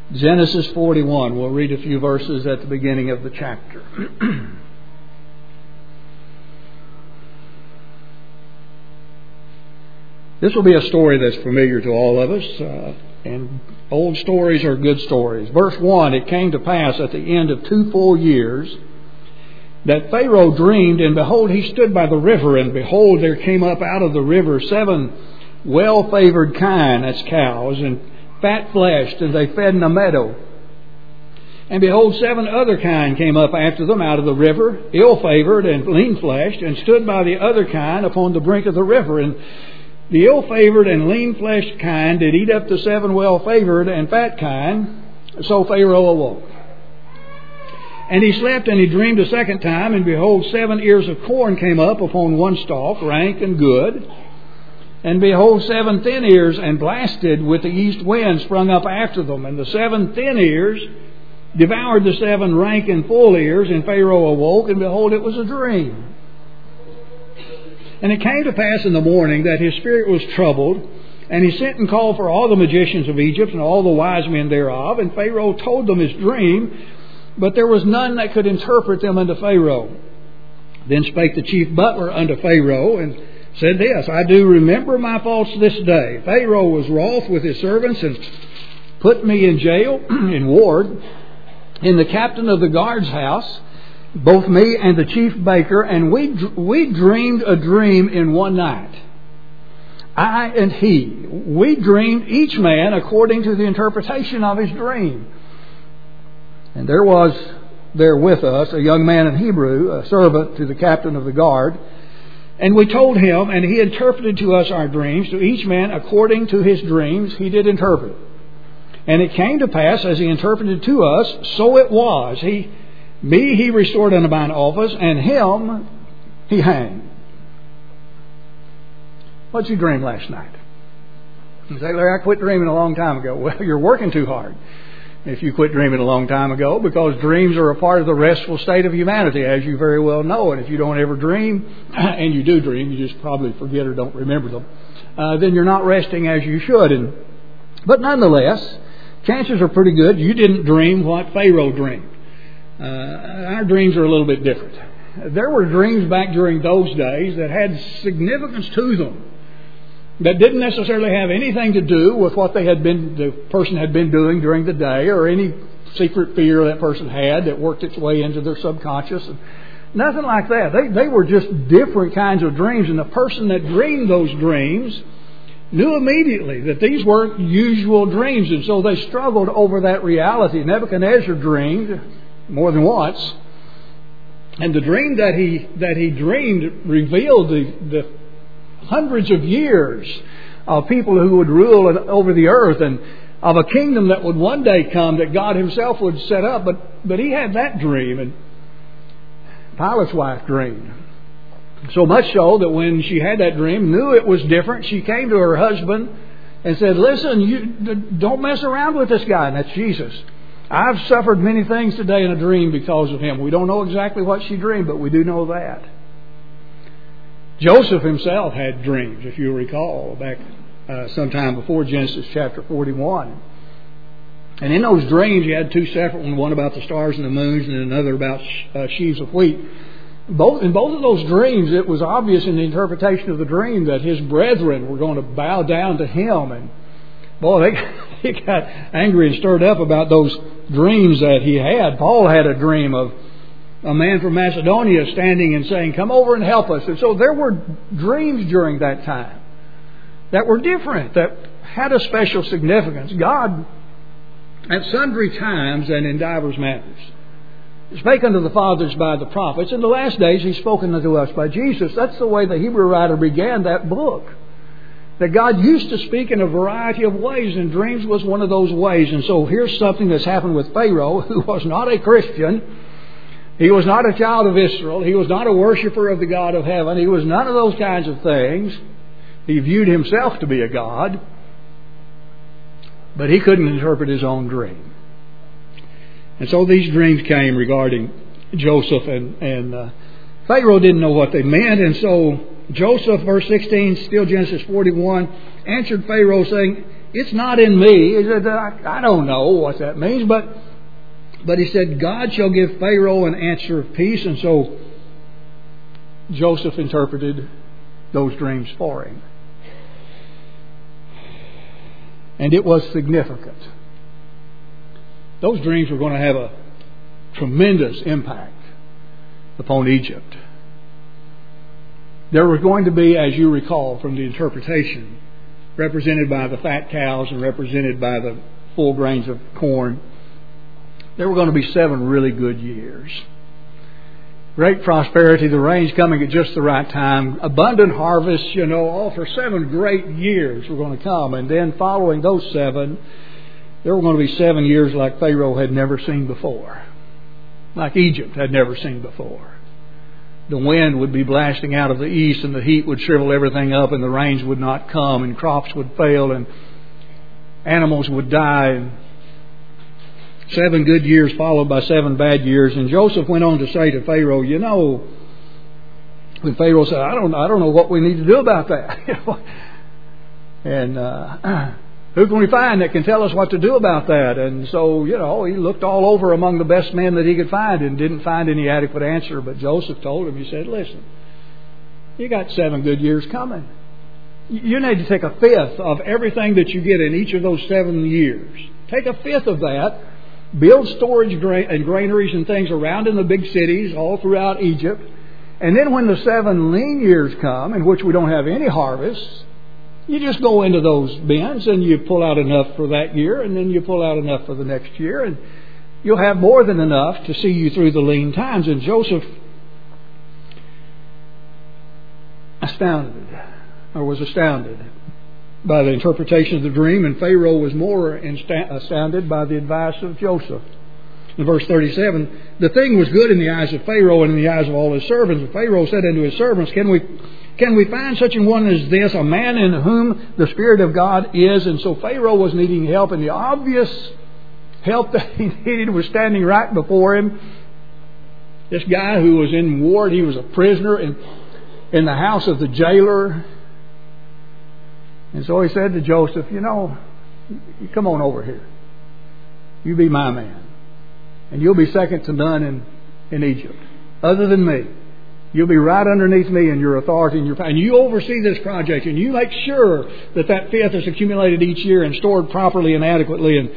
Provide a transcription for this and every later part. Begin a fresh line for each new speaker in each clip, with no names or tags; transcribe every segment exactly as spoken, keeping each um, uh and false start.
Genesis forty-one. We'll read a few verses at the beginning of the chapter. This will be a story that's familiar to all of us, uh, and old stories are good stories. Verse one, it came to pass at the end of two full years that Pharaoh dreamed, and behold, he stood by the river, and behold, there came up out of the river seven well-favored kine, that's cows, and fat-fleshed, and they fed in a meadow. And behold, seven other kine came up after them out of the river, ill-favored and lean-fleshed, and stood by the other kine upon the brink of the river. And the ill-favored and lean-fleshed kine did eat up the seven well-favored and fat kine. So Pharaoh awoke. And he slept, and he dreamed a second time, and behold, seven ears of corn came up upon one stalk, rank and good. And behold, seven thin ears and blasted with the east wind sprung up after them. And the seven thin ears devoured the seven rank and full ears. And Pharaoh awoke, and behold, it was a dream. And it came to pass in the morning that his spirit was troubled. And he sent and called for all the magicians of Egypt and all the wise men thereof. And Pharaoh told them his dream, but there was none that could interpret them unto Pharaoh. Then spake the chief butler unto Pharaoh, and said this, I do remember my faults this day. Pharaoh was wroth with his servants and put me in jail, in ward, in the captain of the guard's house, both me and the chief baker, and we we dreamed a dream in one night. I and he. We dreamed each man according to the interpretation of his dream. And there was there with us a young man in Hebrew, a servant to the captain of the guard. And we told him, and he interpreted to us our dreams, to each man according to his dreams he did interpret. And it came to pass, as he interpreted to us, so it was. He, me he restored unto mine office, and him he hanged. What'd you dream last night? You say, Larry, I quit dreaming a long time ago. Well, you're working too hard if you quit dreaming a long time ago, because dreams are a part of the restful state of humanity, as you very well know. And if you don't ever dream, and you do dream, you just probably forget or don't remember them, uh, then you're not resting as you should. And But nonetheless, chances are pretty good you didn't dream what Pharaoh dreamed. Uh, our dreams are a little bit different. There were dreams back during those days that had significance to them, that didn't necessarily have anything to do with what they had been, the person had been doing during the day, or any secret fear that person had that worked its way into their subconscious. And nothing like that. They, they were just different kinds of dreams. And the person that dreamed those dreams knew immediately that these weren't usual dreams. And so they struggled over that reality. Nebuchadnezzar dreamed more than once. And the dream that he, that he dreamed revealed the, the hundreds of years of people who would rule over the earth, and of a kingdom that would one day come that God himself would set up. But but he had that dream, and Pilate's wife dreamed. So much so that when she had that dream, knew it was different, she came to her husband and said, listen, you don't mess around with this guy. And that's Jesus. I've suffered many things today in a dream because of him. We don't know exactly what she dreamed, but we do know that. Joseph himself had dreams, if you recall, back uh, sometime before Genesis chapter forty-one. And in those dreams, he had two separate ones, one about the stars and the moons, and another about uh, sheaves of wheat. Both in both of those dreams, it was obvious in the interpretation of the dream that his brethren were going to bow down to him. And boy, they, he got angry and stirred up about those dreams that he had. Paul had a dream of a man from Macedonia standing and saying, come over and help us. And so there were dreams during that time that were different, that had a special significance. God, at sundry times and in divers manners, spake unto the fathers by the prophets. In the last days He's spoken unto us by Jesus. That's the way the Hebrew writer began that book. That God used to speak in a variety of ways, and dreams was one of those ways. And so here's something that's happened with Pharaoh, who was not a Christian. He was not a child of Israel. He was not a worshiper of the God of heaven. He was none of those kinds of things. He viewed himself to be a God. But he couldn't interpret his own dream. And so these dreams came regarding Joseph, and, and uh, Pharaoh didn't know what they meant. And so Joseph, verse sixteen, still Genesis forty-one, answered Pharaoh, saying, it's not in me. He said, I, I don't know what that means, but but he said, God shall give Pharaoh an answer of peace. And so Joseph interpreted those dreams for him. And it was significant. Those dreams were going to have a tremendous impact upon Egypt. There was going to be, as you recall from the interpretation, represented by the fat cows and represented by the full grains of corn, there were going to be seven really good years. Great prosperity, the rains coming at just the right time, abundant harvest, you know, all for seven great years were going to come. And then following those seven, there were going to be seven years like Pharaoh had never seen before, like Egypt had never seen before. The wind would be blasting out of the east, and the heat would shrivel everything up, and the rains would not come, and crops would fail, and animals would die. And seven good years followed by seven bad years. And Joseph went on to say to Pharaoh, you know, when Pharaoh said, I don't, I don't know what we need to do about that. and uh, who can we find that can tell us what to do about that? And so, you know, he looked all over among the best men that he could find and didn't find any adequate answer. But Joseph told him, he said, listen, you got seven good years coming. You need to take a fifth of everything that you get in each of those seven years. Take a fifth of that. Build storage and granaries and things around in the big cities all throughout Egypt. And then when the seven lean years come, in which we don't have any harvest, you just go into those bins and you pull out enough for that year, and then you pull out enough for the next year, and you'll have more than enough to see you through the lean times. And Joseph astounded, or was astounded by the interpretation of the dream, and Pharaoh was more astounded by the advice of Joseph. In verse thirty-seven, the thing was good in the eyes of Pharaoh and in the eyes of all his servants. And Pharaoh said unto his servants, Can we can we find such an one as this, a man in whom the Spirit of God is? And so Pharaoh was needing help, and the obvious help that he needed was standing right before him. This guy who was in ward, he was a prisoner in, in the house of the jailer. And so he said to Joseph, you know, come on over here. You be my man. And you'll be second to none in, in Egypt, other than me. You'll be right underneath me in your authority and your power. And you oversee this project, and you make sure that that fifth is accumulated each year and stored properly and adequately. And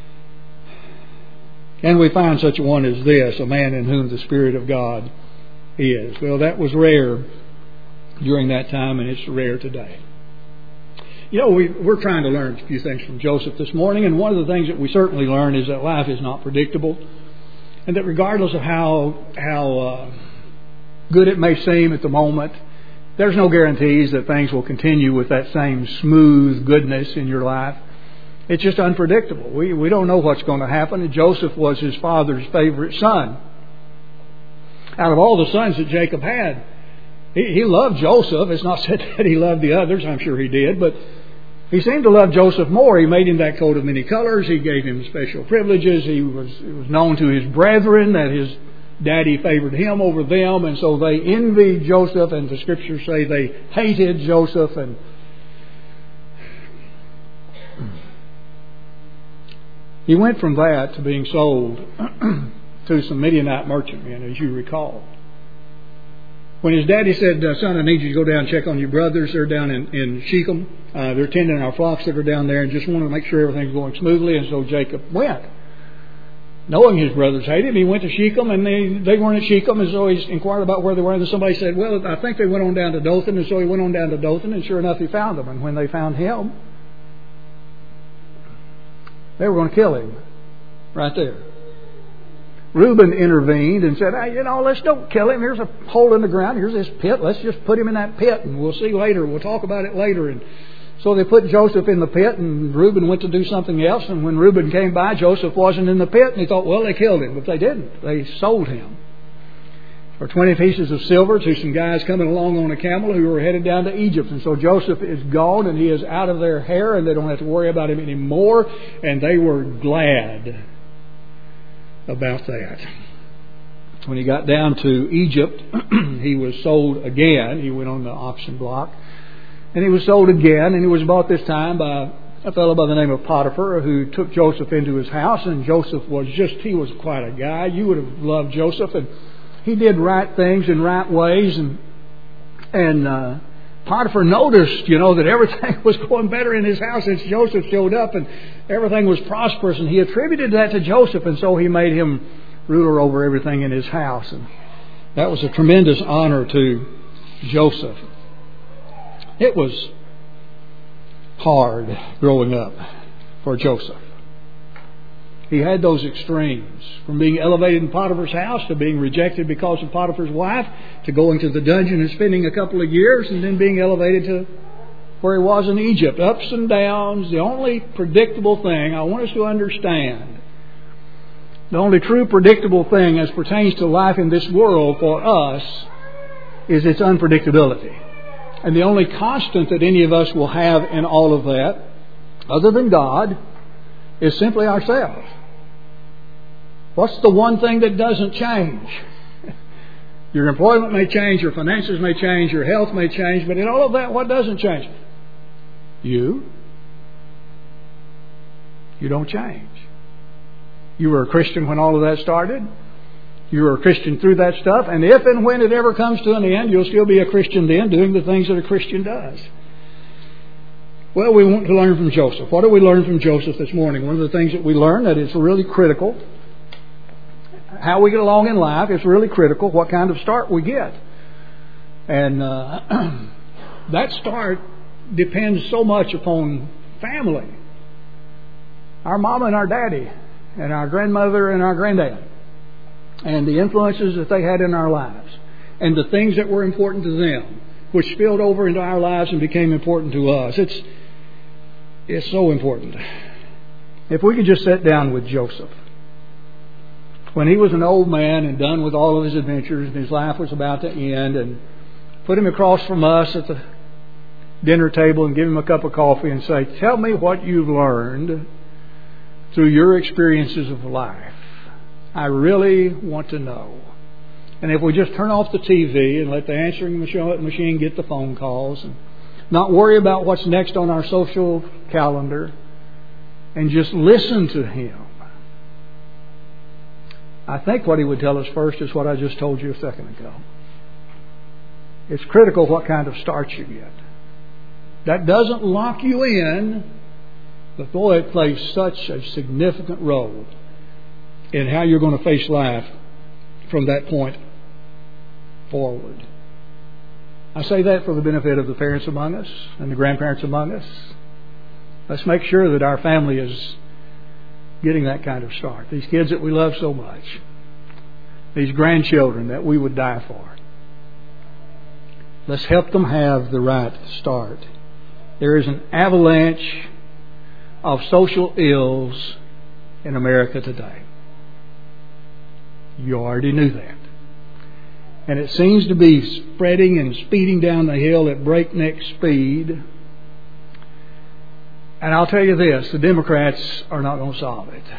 can we find such a one as this, a man in whom the Spirit of God is? Well, that was rare during that time, and it's rare today. You know, we, we're trying to learn a few things from Joseph this morning, and one of the things that we certainly learn is that life is not predictable, and that regardless of how how uh, good it may seem at the moment, there's no guarantees that things will continue with that same smooth goodness in your life. It's just unpredictable. We we don't know what's going to happen. And Joseph was his father's favorite son. Out of all the sons that Jacob had, he, he loved Joseph. It's not said that he loved the others. I'm sure he did, but he seemed to love Joseph more. He made him that coat of many colors. He gave him special privileges. He was it was known to his brethren that his daddy favored him over them, and so they envied Joseph, and the Scriptures say they hated Joseph. And he went from that to being sold to some Midianite merchantmen, as you recall. When his daddy said, son, I need you to go down and check on your brothers. They're down in, in Shechem. Uh, they're tending our flocks that are down there and just want to make sure everything's going smoothly. And so Jacob went. Knowing his brothers hated him, he went to Shechem, and they, they weren't at Shechem. And so he inquired about where they were. And somebody said, well, I think they went on down to Dothan. And so he went on down to Dothan, and sure enough, he found them. And when they found him, they were going to kill him right there. Reuben intervened and said, hey, you know, let's don't kill him. Here's a hole in the ground. Here's this pit. Let's just put him in that pit, and we'll see later. We'll talk about it later. And so they put Joseph in the pit, and Reuben went to do something else. And when Reuben came by, Joseph wasn't in the pit, and he thought, well, they killed him. But they didn't. They sold him for twenty pieces of silver to some guys coming along on a camel who were headed down to Egypt. And so Joseph is gone, and he is out of their hair, and they don't have to worry about him anymore. And they were glad about that. When he got down to Egypt, he was sold again. He went on the auction block, and he was sold again, and he was bought this time by a fellow by the name of Potiphar who took Joseph into his house, and Joseph was just, he was quite a guy. You would have loved Joseph, and he did right things in right ways, and and uh, Potiphar noticed, you know, that everything was going better in his house since Joseph showed up, and everything was prosperous, and he attributed that to Joseph, and so he made him ruler over everything in his house, and that was a tremendous honor to Joseph. It was hard growing up for Joseph. He had those extremes, from being elevated in Potiphar's house to being rejected because of Potiphar's wife, to going to the dungeon and spending a couple of years, and then being elevated to where he was in Egypt. Ups and downs. The only predictable thing I want us to understand, the only true predictable thing as pertains to life in this world for us, is its unpredictability. And the only constant that any of us will have in all of that, other than God, is simply ourselves. What's the one thing that doesn't change? Your employment may change, your finances may change, your health may change, but in all of that, what doesn't change? You. You don't change. You were a Christian when all of that started. You were a Christian through that stuff, and if and when it ever comes to an end, you'll still be a Christian then, doing the things that a Christian does. Well, we want to learn from Joseph. What do we learn from Joseph this morning? One of the things that we learn, that it's really critical. How we get along in life is really critical. What kind of start we get. And uh, that start depends so much upon family. Our mama and our daddy, and our grandmother and our granddad, and the influences that they had in our lives, and the things that were important to them, which spilled over into our lives and became important to us. It's it's so important. If we could just sit down with Joseph, when he was an old man and done with all of his adventures and his life was about to end, and put him across from us at the dinner table and give him a cup of coffee and say, tell me what you've learned through your experiences of life. I really want to know. And if we just turn off the T V and let the answering machine get the phone calls, and not worry about what's next on our social calendar, and just listen to him, I think what he would tell us first is what I just told you a second ago. It's critical what kind of start you get. That doesn't lock you in, but boy, it plays such a significant role in how you're going to face life from that point forward. I say that for the benefit of the parents among us and the grandparents among us. Let's make sure that our family is getting that kind of start. These kids that we love so much. These grandchildren that we would die for. Let's help them have the right start. There is an avalanche of social ills in America today. You already knew that. And it seems to be spreading and speeding down the hill at breakneck speed. And I'll tell you this, the Democrats are not going to solve it.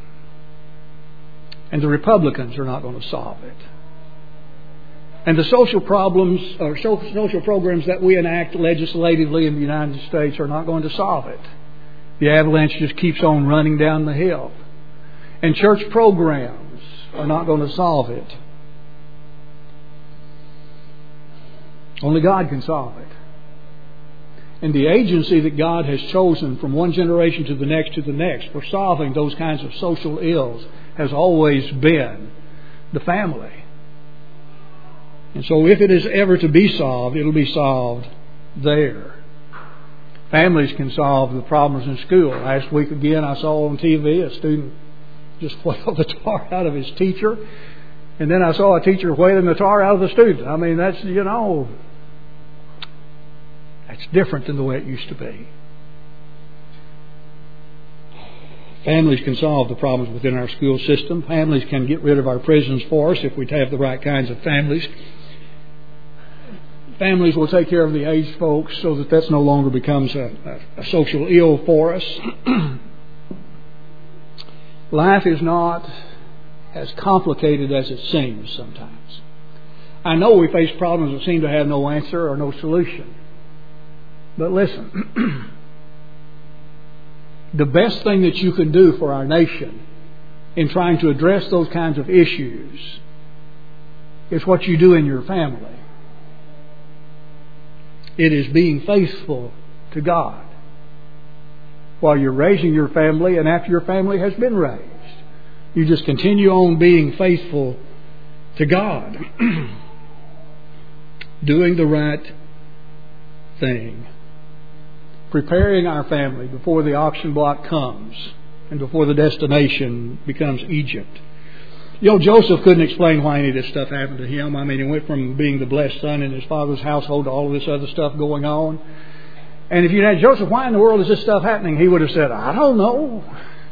And the Republicans are not going to solve it. And the social problems or social programs that we enact legislatively in the United States are not going to solve it. The avalanche just keeps on running down the hill. And church programs are not going to solve it. Only God can solve it. And the agency that God has chosen from one generation to the next to the next for solving those kinds of social ills has always been the family. And so if it is ever to be solved, it'll be solved there. Families can solve the problems in school. Last week again I saw on T V a student just whale the tar out of his teacher. And then I saw a teacher whaling the tar out of the student. I mean, that's, you know, that's different than the way it used to be. Families can solve the problems within our school system. Families can get rid of our prisons for us if we have the right kinds of families. Families will take care of the aged folks so that that no longer becomes a, a, a social ill for us. Life is not as complicated as it seems sometimes. I know we face problems that seem to have no answer or no solution. But listen, the best thing that you can do for our nation in trying to address those kinds of issues is what you do in your family. It is being faithful to God while you're raising your family and after your family has been raised. You just continue on being faithful to God. Doing the right thing. Preparing our family before the auction block comes and before the destination becomes Egypt. You know, Joseph couldn't explain why any of this stuff happened to him. I mean, he went from being the blessed son in his father's household to all of this other stuff going on. And if you'd asked Joseph, why in the world is this stuff happening? He would have said, I don't know.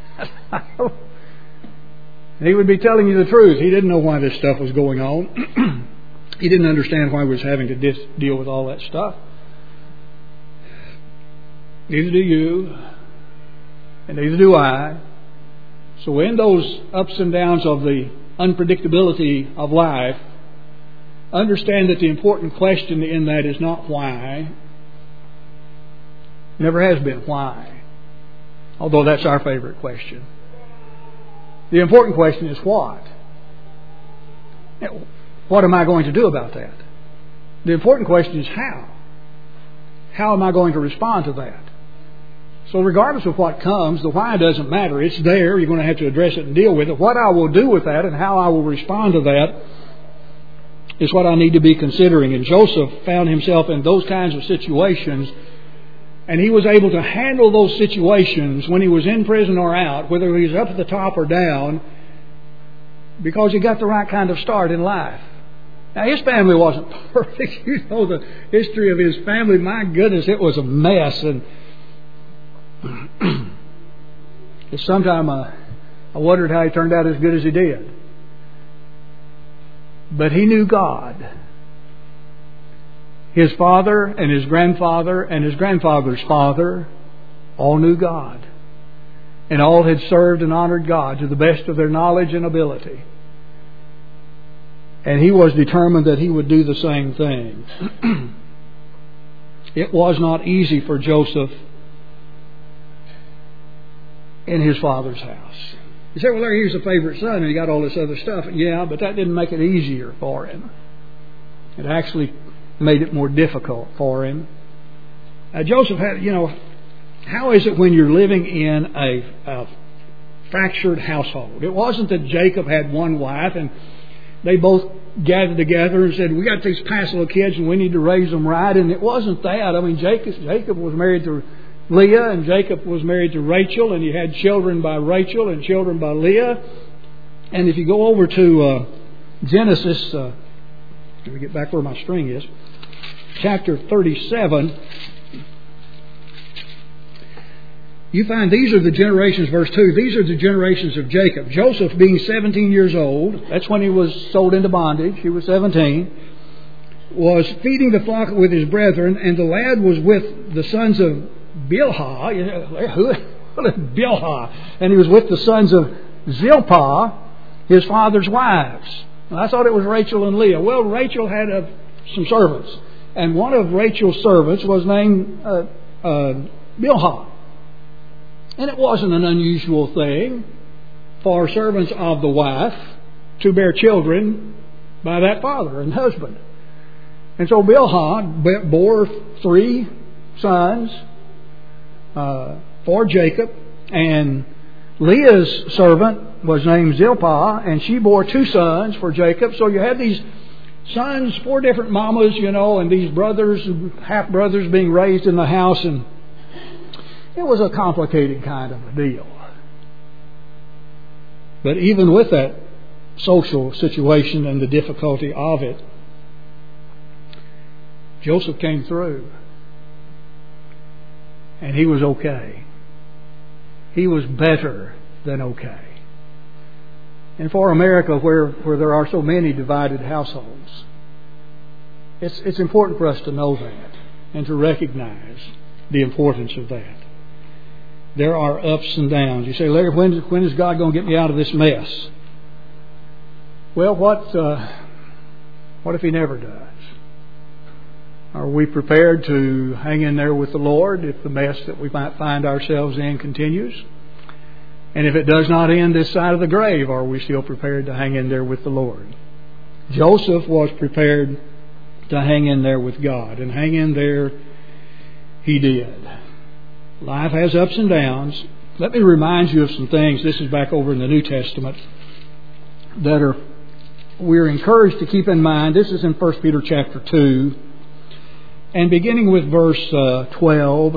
And he would be telling you the truth. He didn't know why this stuff was going on. He didn't understand why he was having to dis- deal with all that stuff. Neither do you, and neither do I. So in those ups and downs of the unpredictability of life, understand that the important question in that is not why. Never has been why. Although that's our favorite question. The important question is what. What am I going to do about that? The important question is how. How am I going to respond to that? So regardless of what comes, the why doesn't matter. It's there. You're going to have to address it and deal with it. What I will do with that and how I will respond to that is what I need to be considering. And Joseph found himself in those kinds of situations, and he was able to handle those situations when he was in prison or out, whether he was up at the top or down, because he got the right kind of start in life. Now, his family wasn't perfect. You know the history of his family. My goodness, it was a mess. And sometimes I, I wondered how he turned out as good as he did. But he knew God. His father and his grandfather and his grandfather's father all knew God. And all had served and honored God to the best of their knowledge and ability. And he was determined that he would do the same thing. It was not easy for Joseph in his father's house. You say, well, Larry, he's a favorite son and he got all this other stuff. Yeah, but that didn't make it easier for him. It actually made it more difficult for him. Uh, Joseph had, you know, how is it when you're living in a, a fractured household? It wasn't that Jacob had one wife and they both gathered together and said, we got these passel of kids and we need to raise them right. And it wasn't that. I mean, Jacob, Jacob was married to Leah and Jacob was married to Rachel, and he had children by Rachel and children by Leah. And if you go over to uh, Genesis, uh, let me get back where my string is, chapter thirty-seven, you find these are the generations, verse two, these are the generations of Jacob. Joseph being seventeen years old, that's when he was sold into bondage, he was seventeen, was feeding the flock with his brethren, and the lad was with the sons of Bilhah, you know, who is Bilhah? And he was with the sons of Zilpah, his father's wives. And I thought it was Rachel and Leah. Well, Rachel had uh, some servants, and one of Rachel's servants was named uh, uh, Bilhah. And it wasn't an unusual thing for servants of the wife to bear children by that father and husband. And so Bilhah bore three sons uh, for Jacob, and Leah's servant was named Zilpah, and she bore two sons for Jacob. So you had these sons, four different mamas, you know, and these brothers, half-brothers being raised in the house, and it was a complicated kind of a deal. But even with that social situation and the difficulty of it, Joseph came through. And he was okay. He was better than okay. And for America, where, where there are so many divided households, it's, it's important for us to know that and to recognize the importance of that. There are ups and downs. You say, Larry, when, when is God going to get me out of this mess? Well, what uh, what if He never does? Are we prepared to hang in there with the Lord if the mess that we might find ourselves in continues? And if it does not end this side of the grave, are we still prepared to hang in there with the Lord? Joseph was prepared to hang in there with God, and hang in there he did. Life has ups and downs. Let me remind you of some things. This is back over in the New Testament that are we're encouraged to keep in mind. This is in First Peter chapter two, and beginning with verse uh, twelve.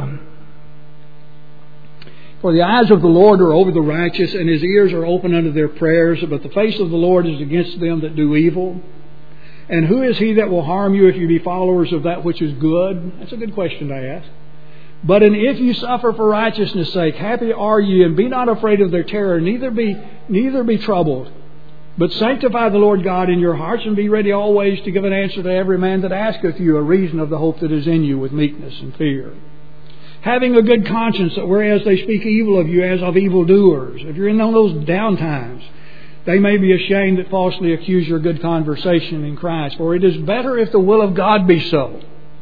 For the eyes of the Lord are over the righteous, and His ears are open unto their prayers. But the face of the Lord is against them that do evil. And who is he that will harm you if you be followers of that which is good? That's a good question to ask. But and if you suffer for righteousness' sake, happy are ye, and be not afraid of their terror, neither be neither be troubled. But sanctify the Lord God in your hearts, and be ready always to give an answer to every man that asketh you a reason of the hope that is in you with meekness and fear. Having a good conscience, that whereas they speak evil of you as of evildoers, if you're in those down times, they may be ashamed that falsely accuse your good conversation in Christ. For it is better if the will of God be so,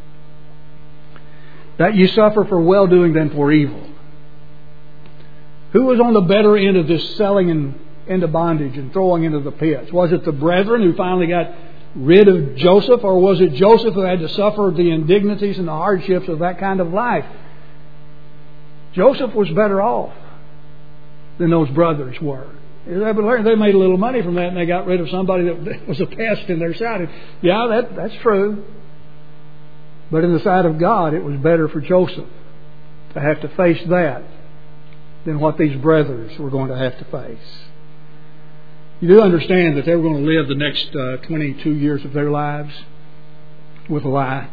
that you suffer for well-doing than for evil. Who was on the better end of this selling in, into bondage and throwing into the pits? Was it the brethren who finally got rid of Joseph, or was it Joseph who had to suffer the indignities and the hardships of that kind of life? Joseph was better off than those brothers were. They made a little money from that, and they got rid of somebody that was a pest in their sight. Yeah, that, that's true. But in the sight of God, it was better for Joseph to have to face that than what these brothers were going to have to face. You do understand that they were going to live the next uh, twenty-two years of their lives with a lie.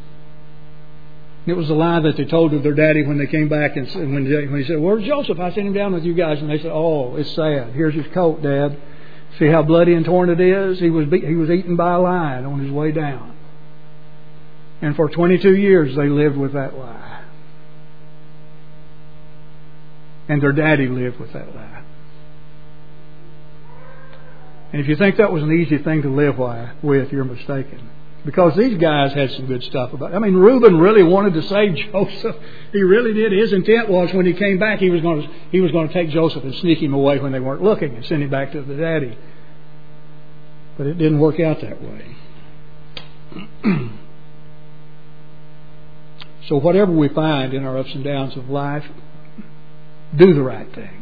It was a lie that they told to their daddy when they came back, and when, they, when he said, "Where's Joseph? I sent him down with you guys." And they said, "Oh, it's sad. Here's his coat, Dad. See how bloody and torn it is? He was be- he was eaten by a lion on his way down." And for twenty-two years they lived with that lie. And their daddy lived with that lie. And if you think that was an easy thing to live with, you're mistaken. Because these guys had some good stuff about it. I mean, Reuben really wanted to save Joseph. He really did. His intent was when he came back, he was going to he was going to take Joseph and sneak him away when they weren't looking and send him back to the daddy. But it didn't work out that way. So whatever we find in our ups and downs of life, do the right thing.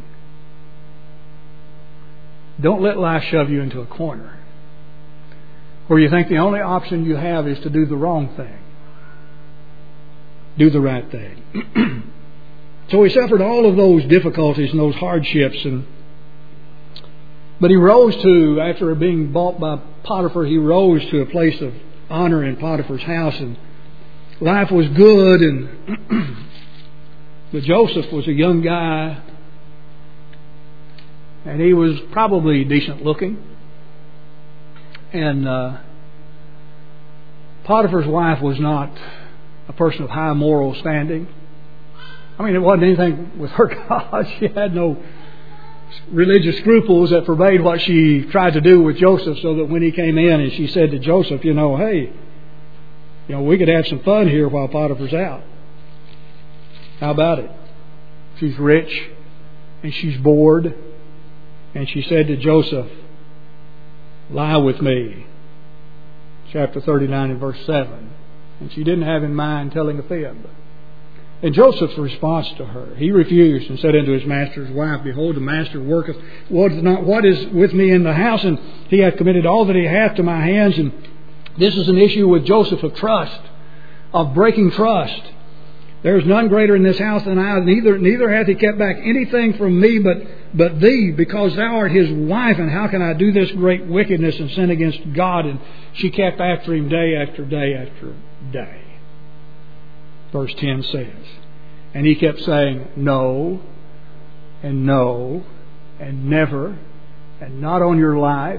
Don't let life shove you into a corner where you think the only option you have is to do the wrong thing. Do the right thing. So he suffered all of those difficulties and those hardships, and but he rose to, after being bought by Potiphar, he rose to a place of honor in Potiphar's house, and life was good. And but Joseph was a young guy, and he was probably decent looking. And uh, Potiphar's wife was not a person of high moral standing. I mean, it wasn't anything with her God. She had no religious scruples that forbade what she tried to do with Joseph, so that when he came in and she said to Joseph, you know, hey, you know, we could have some fun here while Potiphar's out. How about it? She's rich and she's bored. And she said to Joseph, lie with me. Chapter thirty-nine and verse seven. And she didn't have in mind telling a fib. And Joseph's response to her, he refused and said unto his master's wife, behold, the master worketh what is not what is with me in the house, and he hath committed all that he hath to my hands. And this is an issue with Joseph of trust, of breaking trust. There is none greater in this house than I, neither neither hath he kept back anything from me but but thee, because thou art his wife, and how can I do this great wickedness and sin against God? And she kept after him day after day after day. Verse ten says, and he kept saying, no, and no, and never, and not on your life.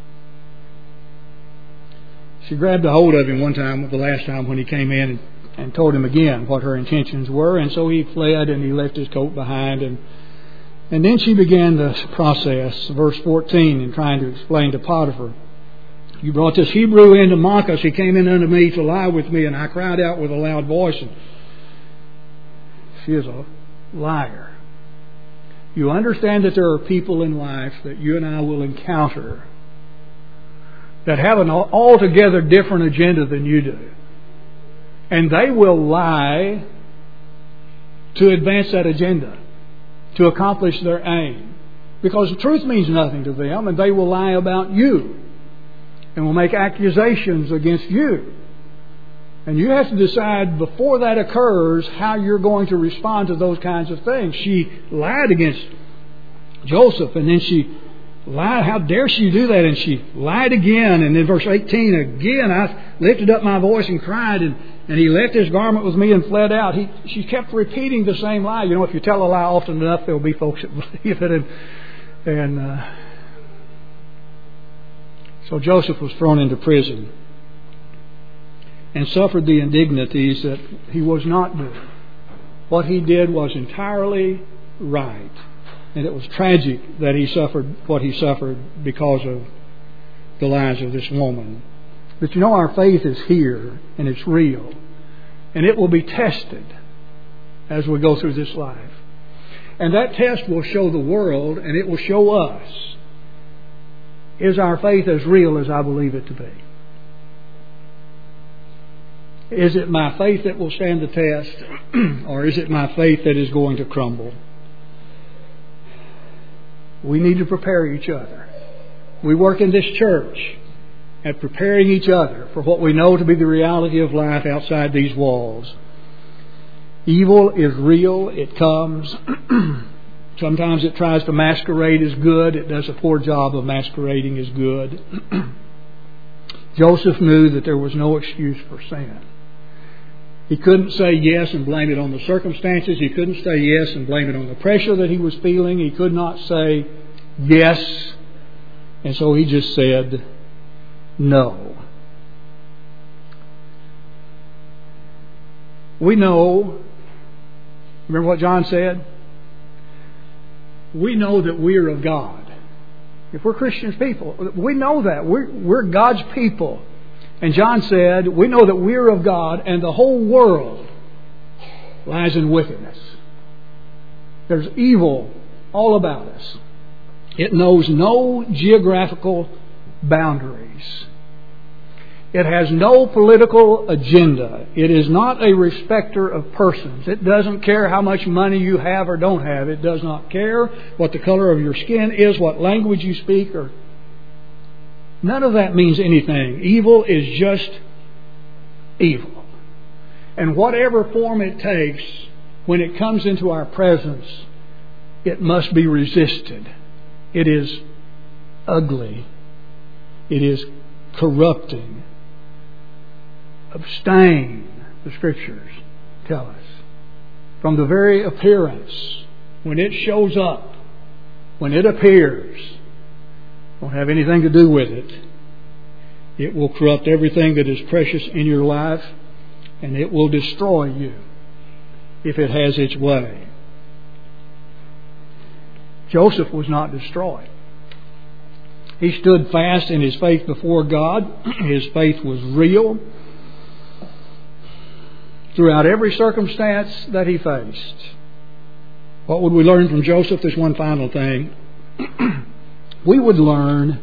She grabbed a hold of him one time, the last time when he came in, and, and told him again what her intentions were. And so he fled and he left his coat behind. And and then she began the process, verse fourteen, in trying to explain to Potiphar You brought this Hebrew in to mock us. He came in unto me to lie with me, and I cried out with a loud voice. And she is a liar. You understand that there are people in life that you and I will encounter that have an altogether different agenda than you do. And they will lie to advance that agenda, to accomplish their aim. Because the truth means nothing to them, and they will lie about you and will make accusations against you. And you have to decide before that occurs how you're going to respond to those kinds of things. She lied against Joseph, and then she lied. How dare she do that? And she lied again. And in verse eighteen, again, I lifted up my voice and cried, and, and he left his garment with me and fled out. He, she kept repeating the same lie. You know, if you tell a lie often enough, there'll be folks that believe it. And, and uh, so Joseph was thrown into prison and suffered the indignities that he was not doing. What he did was entirely right. And it was tragic that he suffered what he suffered because of the lies of this woman. But you know, our faith is here, and it's real. And it will be tested as we go through this life. And that test will show the world, and it will show us, is our faith as real as I believe it to be? Is it my faith that will stand the test, or is it my faith that is going to crumble? We need to prepare each other. We work in this church at preparing each other for what we know to be the reality of life outside these walls. Evil is real. It comes. Sometimes it tries to masquerade as good. It does a poor job of masquerading as good. Joseph knew that there was no excuse for sin. He couldn't say yes and blame it on the circumstances. He couldn't say yes and blame it on the pressure that he was feeling. He could not say yes. And so he just said no. We know, remember what John said? We know that we are of God. If we're Christian people, we know that. We're, we're God's people. And John said, we know that we're of God, and the whole world lies in wickedness. There's evil all about us. It knows no geographical boundaries. It has no political agenda. It is not a respecter of persons. It doesn't care how much money you have or don't have. It does not care what the color of your skin is, what language you speak, or none of that means anything. Evil is just evil. And whatever form it takes, when it comes into our presence, it must be resisted. It is ugly. It is corrupting. Abstain, the Scriptures tell us, from the very appearance. When it shows up, when it appears, don't have anything to do with it. It will corrupt everything that is precious in your life, and it will destroy you if it has its way. Joseph was not destroyed. He stood fast in his faith before God. His faith was real throughout every circumstance that he faced. What would we learn from Joseph? There's one final thing. We would learn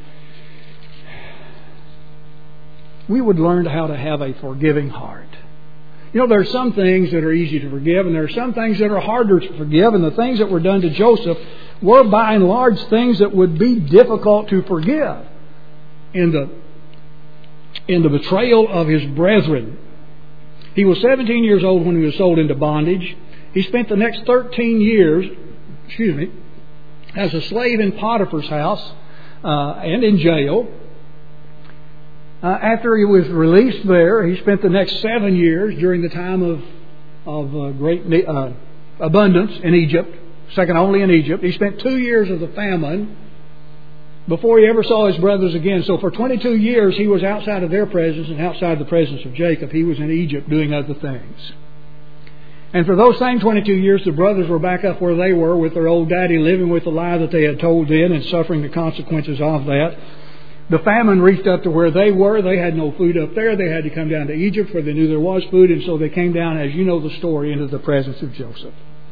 we would learn how to have a forgiving heart. You know, there are some things that are easy to forgive, and there are some things that are harder to forgive, and the things that were done to Joseph were by and large things that would be difficult to forgive. In the, in the betrayal of his brethren. He was seventeen years old when he was sold into bondage. He spent the next thirteen years, excuse me, as a slave in Potiphar's house uh, and in jail. Uh, after he was released there, he spent the next seven years during the time of of uh, great uh, abundance in Egypt, second only in Egypt. He spent two years of the famine before he ever saw his brothers again. So for twenty-two years he was outside of their presence and outside the presence of Jacob. He was in Egypt doing other things. And for those same twenty-two years, the brothers were back up where they were with their old daddy, living with the lie that they had told then and suffering the consequences of that. The famine reached up to where they were. They had no food up there. They had to come down to Egypt where they knew there was food. And so they came down, as you know the story, into the presence of Joseph.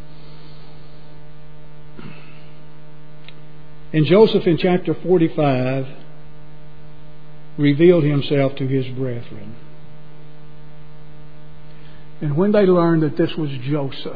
And Joseph in chapter forty-five revealed himself to his brethren. And when they learned that this was Joseph,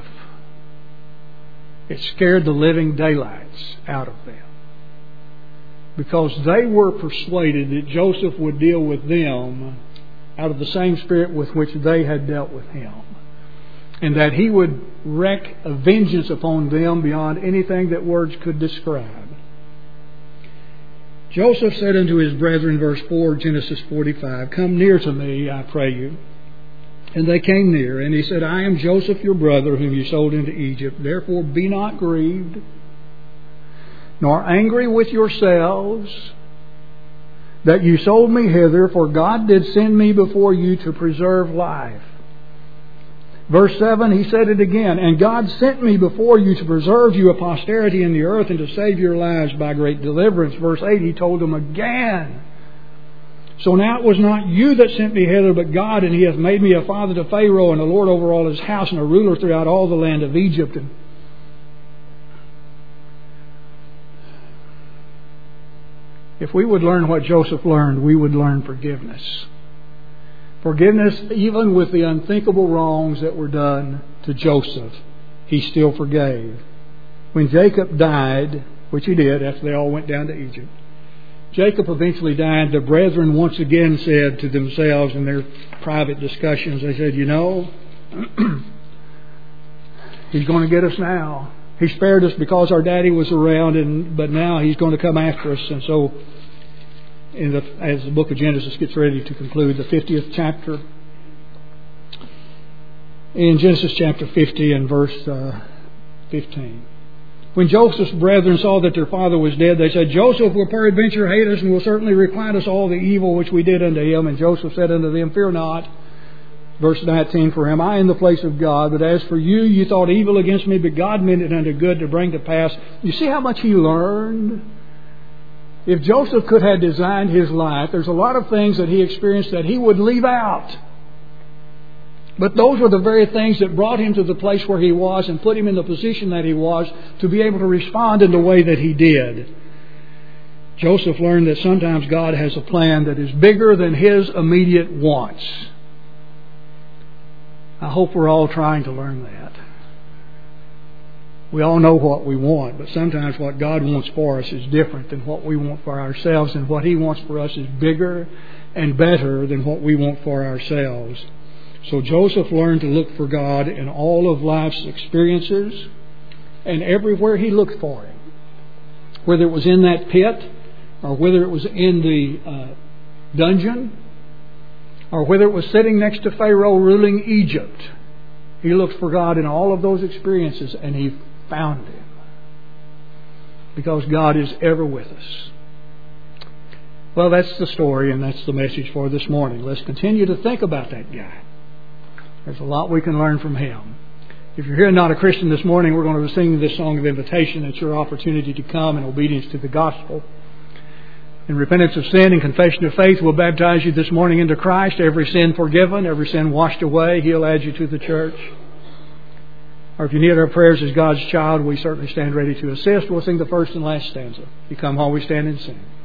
it scared the living daylights out of them. Because they were persuaded that Joseph would deal with them out of the same spirit with which they had dealt with him. And that he would wreak a vengeance upon them beyond anything that words could describe. Joseph said unto his brethren, verse four, Genesis forty-five, Come near to me, I pray you. And they came near, and he said, I am Joseph your brother, whom you sold into Egypt. Therefore be not grieved, nor angry with yourselves, that you sold me hither, for God did send me before you to preserve life. Verse seven, he said it again, And God sent me before you to preserve you a posterity in the earth, and to save your lives by great deliverance. Verse eight, he told them again, So now it was not you that sent me hither, but God, and He hath made me a father to Pharaoh, and a lord over all his house, and a ruler throughout all the land of Egypt. And if we would learn what Joseph learned, we would learn forgiveness. Forgiveness even with the unthinkable wrongs that were done to Joseph. He still forgave. When Jacob died, which he did after they all went down to Egypt, Jacob eventually died. The brethren once again said to themselves in their private discussions, they said, you know, he's going to get us now. He spared us because our daddy was around, and but now he's going to come after us. And so, in the, as the book of Genesis gets ready to conclude, the fiftieth chapter, in Genesis chapter fifty and verse uh, fifteen. When Joseph's brethren saw that their father was dead, they said, Joseph will peradventure hate us, and will certainly requite us all the evil which we did unto him. And Joseph said unto them, Fear not. Verse nineteen, For am I in the place of God? But as for you, you thought evil against me, but God meant it unto good to bring to pass. You see how much he learned? If Joseph could have designed his life, there's a lot of things that he experienced that he would leave out. But those were the very things that brought him to the place where he was and put him in the position that he was to be able to respond in the way that he did. Joseph learned that sometimes God has a plan that is bigger than his immediate wants. I hope we're all trying to learn that. We all know what we want, but sometimes what God wants for us is different than what we want for ourselves, and what He wants for us is bigger and better than what we want for ourselves. So Joseph learned to look for God in all of life's experiences and everywhere he looked for Him. Whether it was in that pit, or whether it was in the uh, dungeon, or whether it was sitting next to Pharaoh ruling Egypt, he looked for God in all of those experiences, and he found Him. Because God is ever with us. Well, that's the story, and that's the message for this morning. Let's continue to think about that guy. There's a lot we can learn from him. If you're here and not a Christian this morning, we're going to sing this song of invitation. It's your opportunity to come in obedience to the gospel. In repentance of sin and confession of faith, we'll baptize you this morning into Christ. Every sin forgiven, every sin washed away. He'll add you to the church. Or if you need our prayers as God's child, we certainly stand ready to assist. We'll sing the first and last stanza. You come while we stand and sing.